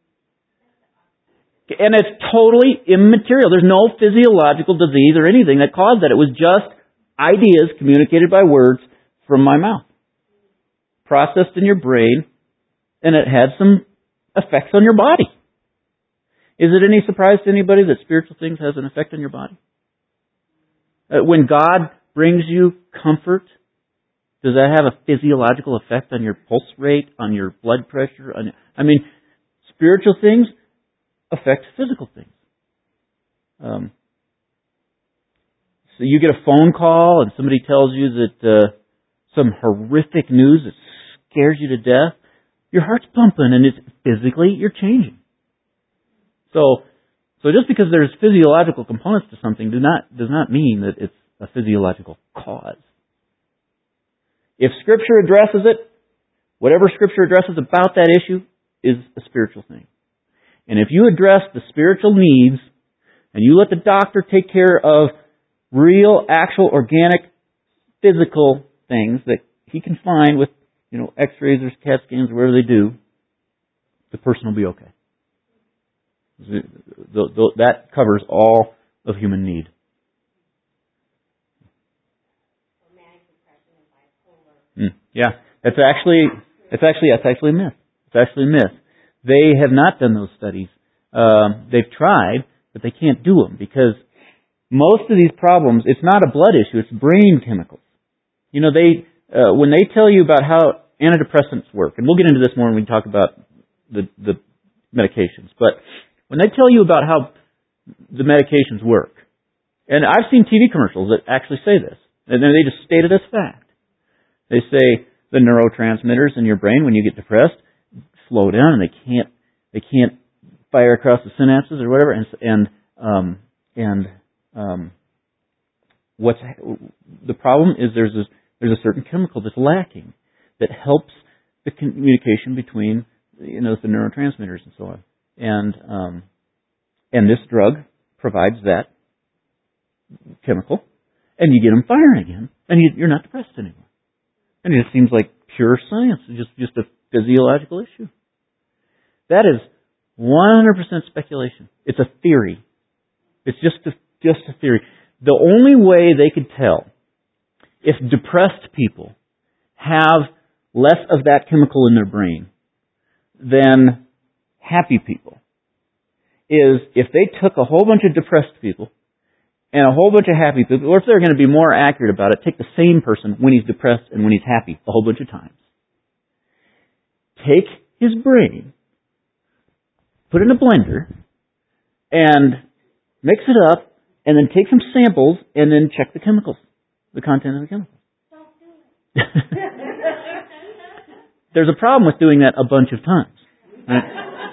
And it's totally immaterial. There's no physiological disease or anything that caused that. It was just ideas communicated by words from my mouth, processed in your brain, and it had some effects on your body. Is it any surprise to anybody that spiritual things has an effect on your body? When God brings you comfort, does that have a physiological effect on your pulse rate, on your blood pressure? Spiritual things affect physical things. So you get a phone call and somebody tells you that some horrific news that scares you to death. Your heart's pumping, and it's physically you're changing. So just because there's physiological components to something does not mean that it's a physiological cause. If Scripture addresses it, whatever Scripture addresses about that issue is a spiritual thing. And if you address the spiritual needs, and you let the doctor take care of real, actual, organic, physical things that he can find with, x-rays or CAT scans or whatever they do, the person will be okay. That covers all of human need. Yeah, that's actually a myth. It's actually a myth. They have not done those studies. They've tried, but they can't do them because most of these problems, it's not a blood issue, it's brain chemicals. When they tell you about how antidepressants work, and we'll get into this more when we talk about the medications, but when they tell you about how the medications work, and I've seen TV commercials that actually say this, and then they just state it as fact. They say the neurotransmitters in your brain when you get depressed slow down, and they can't fire across the synapses or whatever, what's the problem is there's a certain chemical that's lacking that helps the communication between the neurotransmitters and so on, and this drug provides that chemical, and you get them firing again, and you're not depressed anymore. And it just seems like pure science, just a physiological issue. That is 100% speculation. It's a theory. It's just a theory. The only way they could tell if depressed people have less of that chemical in their brain than happy people is if they took a whole bunch of depressed people and a whole bunch of happy people, or if they're going to be more accurate about it, take the same person when he's depressed and when he's happy a whole bunch of times. Take his brain, put it in a blender, and mix it up, and then take some samples, and then check the chemicals, the content of the chemicals. Don't do it. There's a problem with doing that a bunch of times. Right?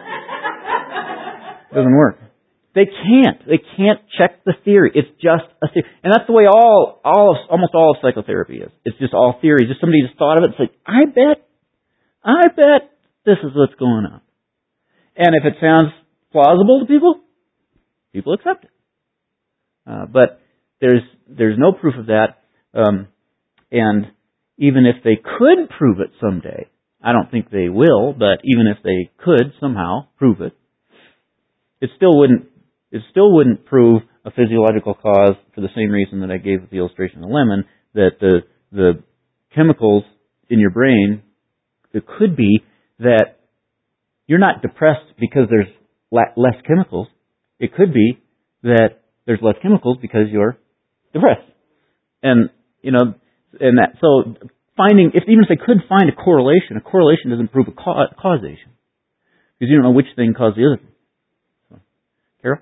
Doesn't work. They can't check the theory. It's just a theory. And that's the way almost all of psychotherapy is. It's just all theory. Just somebody just thought of it and said, I bet this is what's going on. And if it sounds plausible to people accept it. But there's no proof of that. And even if they could prove it someday, I don't think they will, but even if they could somehow prove it, it still wouldn't prove a physiological cause for the same reason that I gave with the illustration of the lemon, that the chemicals in your brain, it could be that you're not depressed because there's less chemicals. It could be that there's less chemicals because you're depressed. And so even if they could find a correlation doesn't prove a causation. Because you don't know which thing caused the other thing. So, Carol?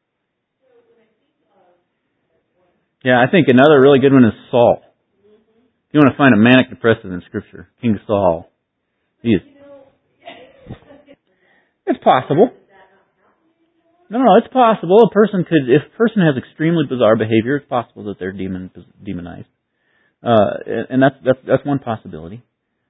Yeah, I think another really good one is Saul. If you want to find a manic depressive in Scripture, King Saul. It's possible. No, it's possible. If a person has extremely bizarre behavior, it's possible that they're demonized. And that's one possibility.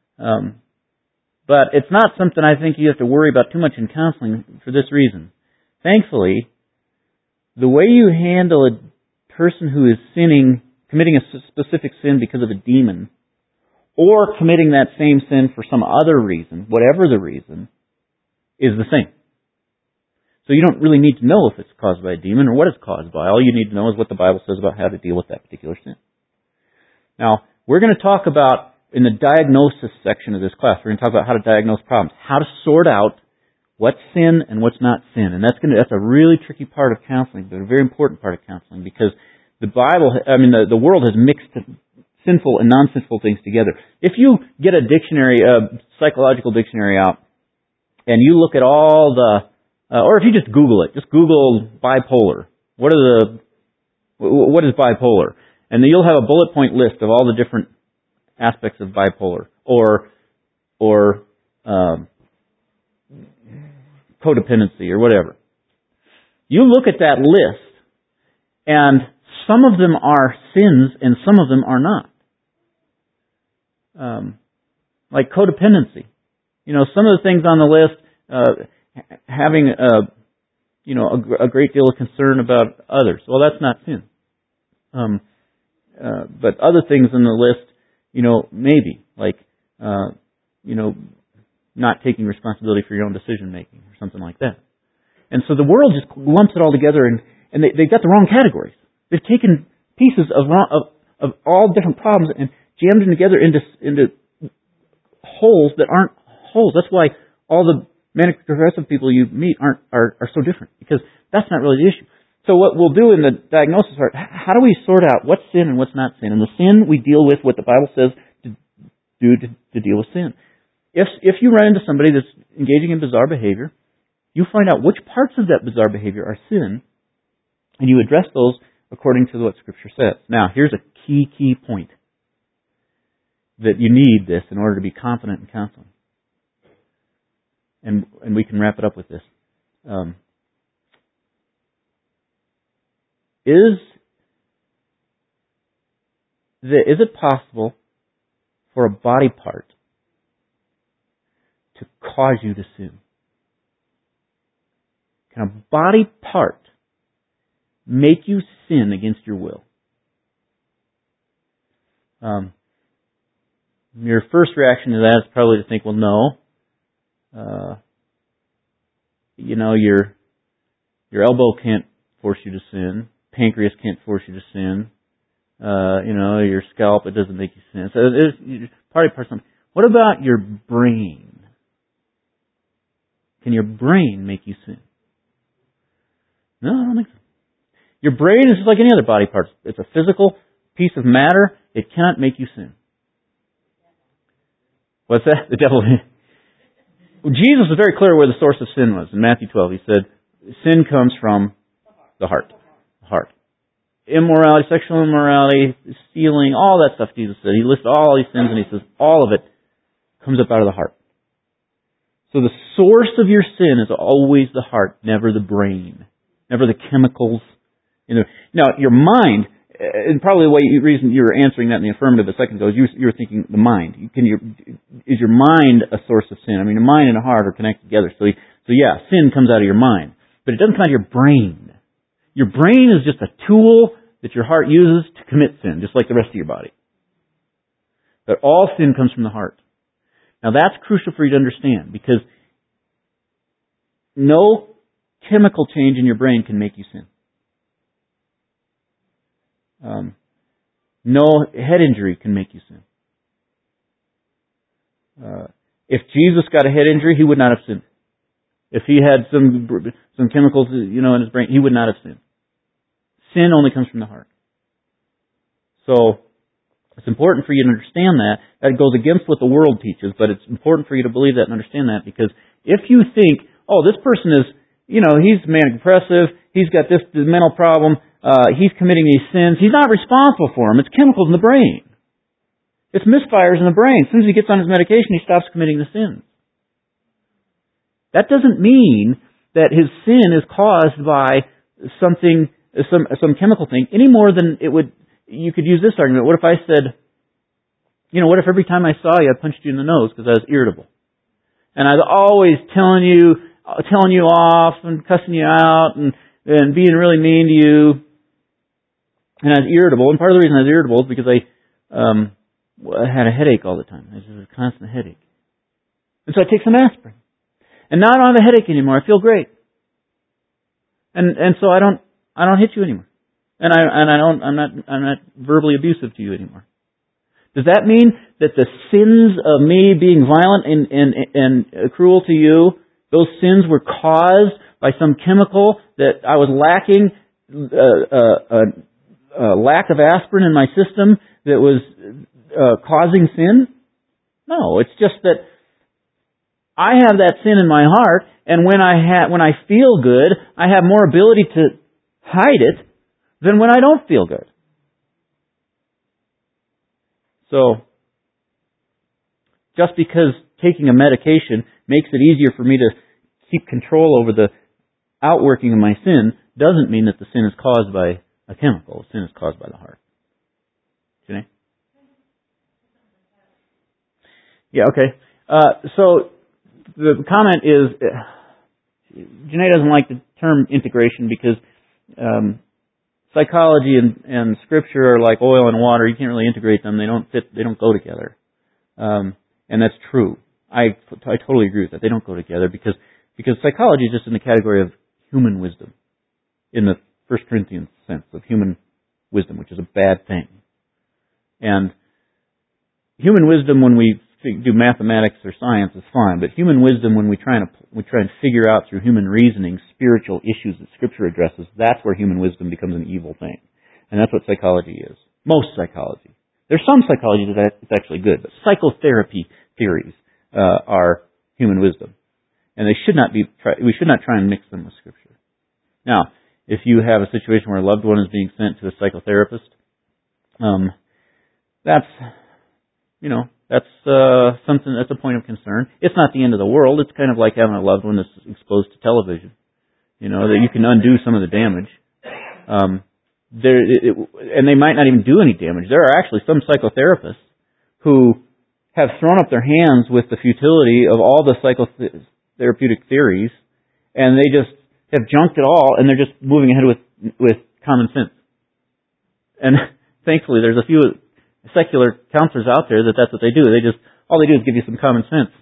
But it's not something I think you have to worry about too much in counseling for this reason. Thankfully, the way you handle a person who is committing a specific sin because of a demon, or committing that same sin for some other reason, whatever the reason, is the same. So you don't really need to know if it's caused by a demon or what it's caused by. All you need to know is what the Bible says about how to deal with that particular sin. Now, we're going to talk about, in the diagnosis section of this class, we're going to talk about how to diagnose problems, how to sort out what's sin and what's not sin. And that's a really tricky part of counseling, but a very important part of counseling, because the world has mixed sinful and non-sinful things together. If you get a psychological dictionary out, and you look at all or if you just Google it, just Google bipolar. What is bipolar? And then you'll have a bullet point list of all the different aspects of bipolar, or codependency, or whatever. You look at that list, and some of them are sins and some of them are not. Like codependency. Some of the things on the list, having a great deal of concern about others. Well, that's not sin. But other things on the list, maybe, like, not taking responsibility for your own decision making or something like that. And so the world just lumps it all together, and they got the wrong categories. They've taken pieces of all different problems and jammed them together into holes that aren't holes. That's why all the manic depressive people you meet are so different, because that's not really the issue. So what we'll do in the diagnosis part, how do we sort out what's sin and what's not sin? And the sin, we deal with what the Bible says to do to deal with sin. If you run into somebody that's engaging in bizarre behavior, you find out which parts of that bizarre behavior are sin, and you address those according to what Scripture says. Now, here's a key point that you need this in order to be confident in counseling. And we can wrap it up with this. Is it possible for a body part to cause you to sin? Can a body part make you sin against your will? Your first reaction to that is probably to think, well, no. Your elbow can't force you to sin. Pancreas can't force you to sin. Your scalp, it doesn't make you sin. So it's part. What about your brain? Can your brain make you sin? No, I don't think so. Your brain is just like any other body part. It's a physical piece of matter. It cannot make you sin. What's that? The devil. Well, Jesus was very clear where the source of sin was. In Matthew 12, he said, sin comes from the heart. Immorality, sexual immorality, stealing, all that stuff Jesus said. He lists all these sins and he says all of it comes up out of the heart. So the source of your sin is always the heart, never the brain, never the chemicals. Now, your mind, and probably the reason you were answering that in the affirmative a second ago is you were thinking the mind. Is your mind a source of sin? I mean, the mind and the heart are connected together. So yeah, sin comes out of your mind. But it doesn't come out of your brain. Your brain is just a tool that your heart uses to commit sin, just like the rest of your body. But all sin comes from the heart. Now that's crucial for you to understand, because no chemical change in your brain can make you sin. No head injury can make you sin. If Jesus got a head injury, he would not have sinned. If he had some chemicals, in his brain, he would not have sinned. Sin only comes from the heart. So it's important for you to understand that. That goes against what the world teaches, but it's important for you to believe that and understand that, because if you think, oh, this person is, he's manic depressive, he's got this mental problem, he's committing these sins, he's not responsible for them. It's chemicals in the brain. It's misfires in the brain. As soon as he gets on his medication, he stops committing the sins. That doesn't mean that his sin is caused by something, some chemical thing, any more than it would. You could use this argument. What if I said, what if every time I saw you, I punched you in the nose because I was irritable, and I was always telling you off and cussing you out and being really mean to you, and I was irritable. And part of the reason I was irritable is because I had a headache all the time. It was a constant headache, and so I take some aspirin. And now I don't have a headache anymore. I feel great. And so I don't hit you anymore. And I'm not verbally abusive to you anymore. Does that mean that the sins of me being violent and cruel to you, those sins were caused by some chemical that I was lacking, a lack of aspirin in my system that was causing sin? No, it's just that I have that sin in my heart, and when I feel good, I have more ability to hide it than when I don't feel good. So, just because taking a medication makes it easier for me to keep control over the outworking of my sin doesn't mean that the sin is caused by a chemical. Sin is caused by the heart. Janae? Yeah, okay. So the comment is, Janae doesn't like the term integration because psychology and Scripture are like oil and water. You can't really integrate them. They don't fit. They don't go together. And that's true. I totally agree with that. They don't go together because psychology is just in the category of human wisdom, in the 1 Corinthians sense of human wisdom, which is a bad thing. And human wisdom, when we do mathematics or science, is fine. But human wisdom, when we try and figure out through human reasoning spiritual issues that Scripture addresses, that's where human wisdom becomes an evil thing. And that's what psychology is. Most psychology. There's some psychology that's actually good, but psychotherapy theories are human wisdom, and they should not be. We should not try and mix them with Scripture. Now, if you have a situation where a loved one is being sent to a psychotherapist, that's something that's a point of concern. It's not the end of the world. It's kind of like having a loved one that's exposed to television. That you can undo some of the damage. And they might not even do any damage. There are actually some psychotherapists who have thrown up their hands with the futility of all the psychotherapeutic theories, and they just have junked it all, and they're just moving ahead with common sense. And thankfully, there's a few secular counselors out there that's what they do. All they do is give you some common sense,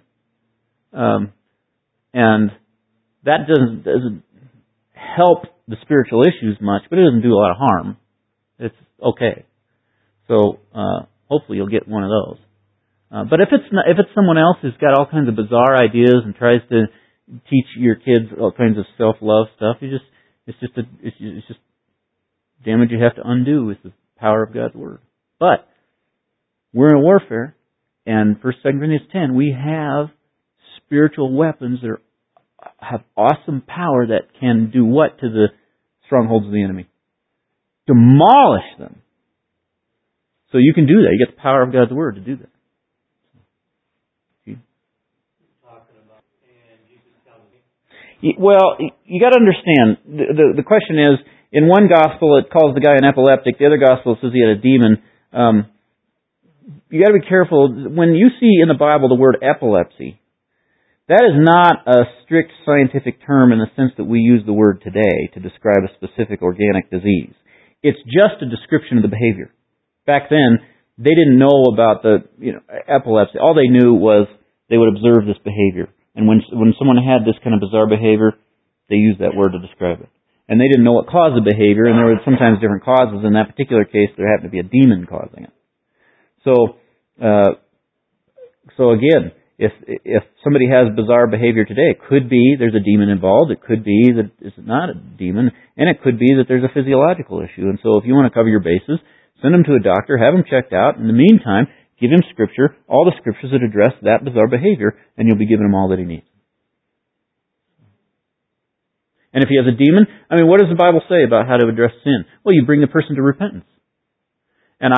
and that doesn't help the spiritual issues much, but it doesn't do a lot of harm. It's okay. So hopefully you'll get one of those. But if it's someone else who's got all kinds of bizarre ideas and tries to teach your kids all kinds of self-love stuff, it's just damage you have to undo with the power of God's Word. But we're in warfare, and 1 Corinthians 10, we have spiritual weapons that have awesome power that can do what to the strongholds of the enemy? Demolish them. So you can do that. You get the power of God's Word to do that. Well, you got to understand, the question is, in one gospel it calls the guy an epileptic, the other gospel says he had a demon. You got to be careful. When you see in the Bible the word epilepsy, that is not a strict scientific term in the sense that we use the word today to describe a specific organic disease. It's just a description of the behavior. Back then, they didn't know about the epilepsy. All they knew was they would observe this behavior. And when someone had this kind of bizarre behavior, they used that word to describe it. And they didn't know what caused the behavior, and there were sometimes different causes. In that particular case, there happened to be a demon causing it. So again, if somebody has bizarre behavior today, it could be there's a demon involved. It could be that it's not a demon, and it could be that there's a physiological issue. And so if you want to cover your bases, send them to a doctor, have them checked out. In the meantime, give him Scripture, all the Scriptures that address that bizarre behavior, and you'll be giving him all that he needs. And if he has a demon, what does the Bible say about how to address sin? Well, you bring the person to repentance. And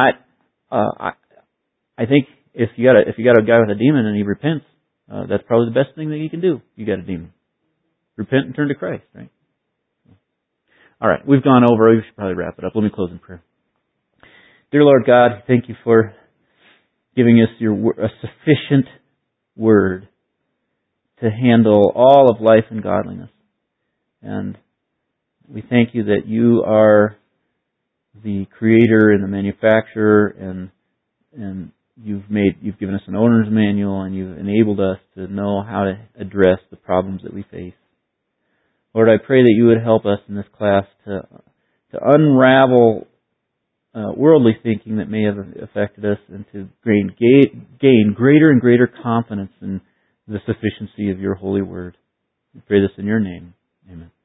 I think if you got a guy with a demon and he repents, that's probably the best thing that you can do. You got a demon. Repent and turn to Christ, right? All right, we've gone over. We should probably wrap it up. Let me close in prayer. Dear Lord God, thank you for giving us a sufficient Word to handle all of life and godliness. And we thank you that you are the creator and the manufacturer, and you've given us an owner's manual, and you've enabled us to know how to address the problems that we face. Lord, I pray that you would help us in this class to unravel worldly thinking that may have affected us, and to gain greater and greater confidence in the sufficiency of your holy word. We pray this in your name. Amen.